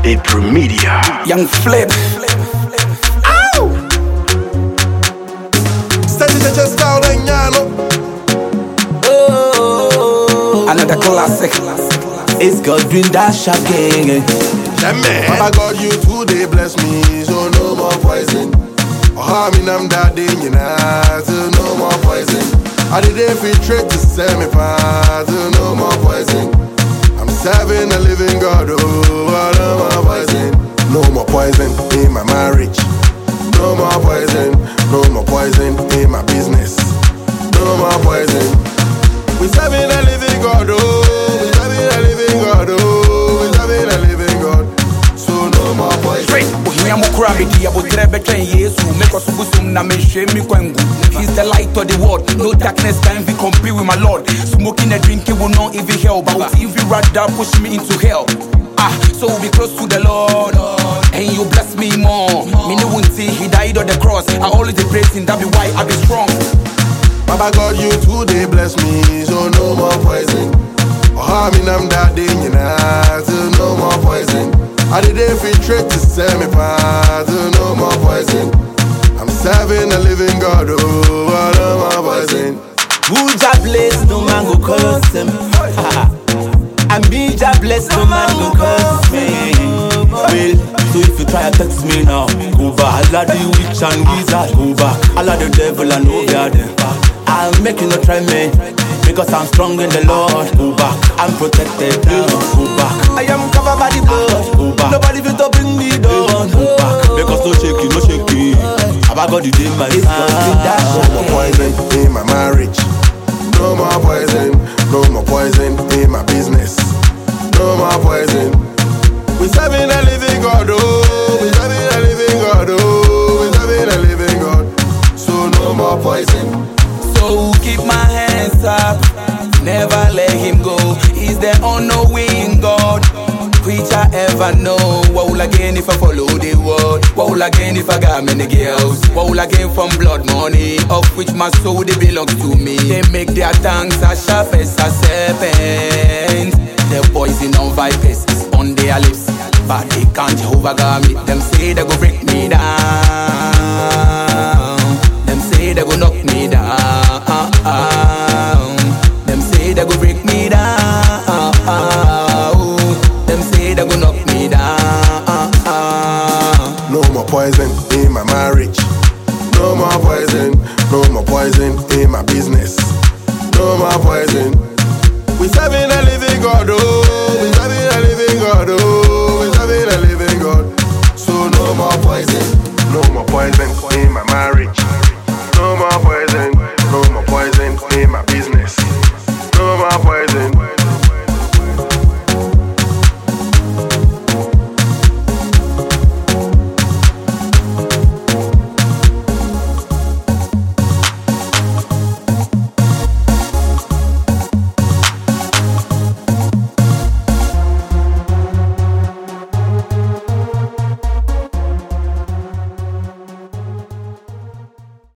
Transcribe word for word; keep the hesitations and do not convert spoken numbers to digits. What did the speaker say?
April Media. Young Flip. Ow! Steady the just out and yano. Oh, another classic. It's Godwin Dash again. That man. Papa God, you today bless me, so no more poison. Oh, harm in I'm that day, you know, so no more poison. I did infiltrate to send me pass, so no more poison. I'm serving a living God, oh, no more poison. No more poison in my marriage. No more poison, no more poison in my business. No more poison. We serving a living God, oh, we serving a living God, oh, we serving a living God. So no more poison. Straight. Ohia mukura bedi abotre betwen Yesu. Make us busum na me hwe mi kwangu. He's the light of the world. No darkness can be compare with my Lord. Smoking and drinking will not even help, but if you rather push me into hell. Ah, so we'll be close to the Lord, and you bless me more. Me no won't see he died on the cross. I always dey praise him, that be why I be strong. Papa God, you today bless me, so no more poison. Oh, harm in I'm that day, you know, so no more poison. I did infiltrate to send me pass, so no more poison. I'm serving a living God, oh, no more poison. Who ja bless no man go curse him. And me ja bless no man go curse me. Well, so if you try to text me now, go back. All of the witch and wizard, go back. All of the devil and over them. I'll make you not try me, because I'm strong in the Lord. Go back, I'm protected now. Go back, I am covered by the blood. Go back, nobody will to bring me down. Go back, because no shaky, no shaky. I've got the day my side. No more poison in my marriage. No more poison, no more poison in my business. No more poison. We serving a living God, oh, we serving a living God, oh, we serving a living God. So no more poison. So keep my hands up, never let him go. He's the unknowing God. Which I ever know. What will I gain if I follow the word? What will I gain if I got many girls? What will I gain from blood money, of which my soul they belongs to me? They make their tongues as sharp as a serpent. The poison on vipers is on their lips, but they can't Jehovah me. Them say they go break me down. Them say they go knock me down. Them say they go break me down. Them say they go knock me down. No more poison in my marriage. No more poison, no more poison in my business. No more poison. We serving a living God, oh, we serving a living God, oh, we serving a living God. So no more poison, no more poison in my marriage. No more poison, no more poison in my business.